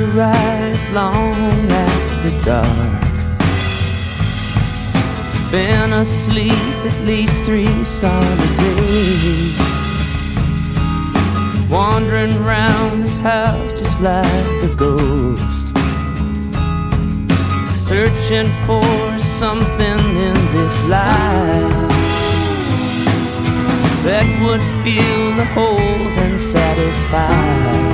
to rise long after dark. Been asleep at least 3 solid days, wandering round this house just like a ghost, searching for something in this life that would fill the holes and satisfy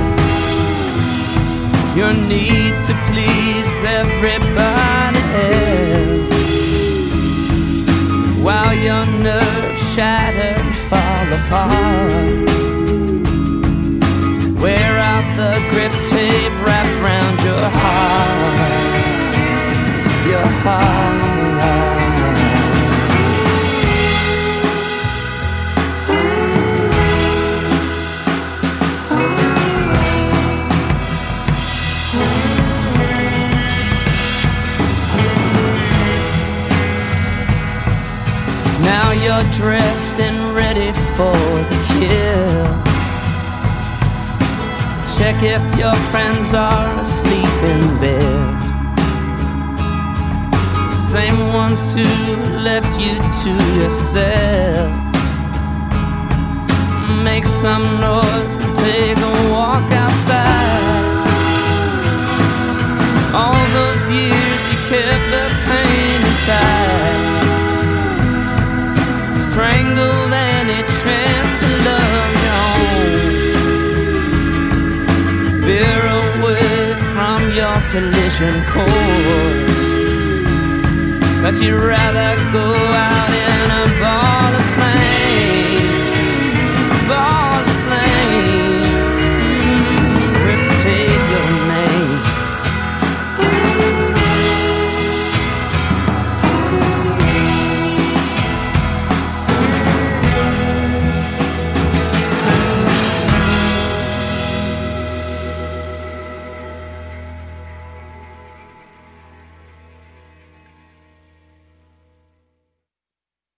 your need to please everybody else, while your nerves shatter and fall apart. Wear out the grip tape wrapped round your heart, your heart. Now you're dressed and ready for the kill. Check if your friends are asleep in bed, same ones who left you to yourself. Make some noise and take a walk outside. All those years you kept the pain inside, strangled any chance to love your own. Veer away from your collision course, but you'd rather go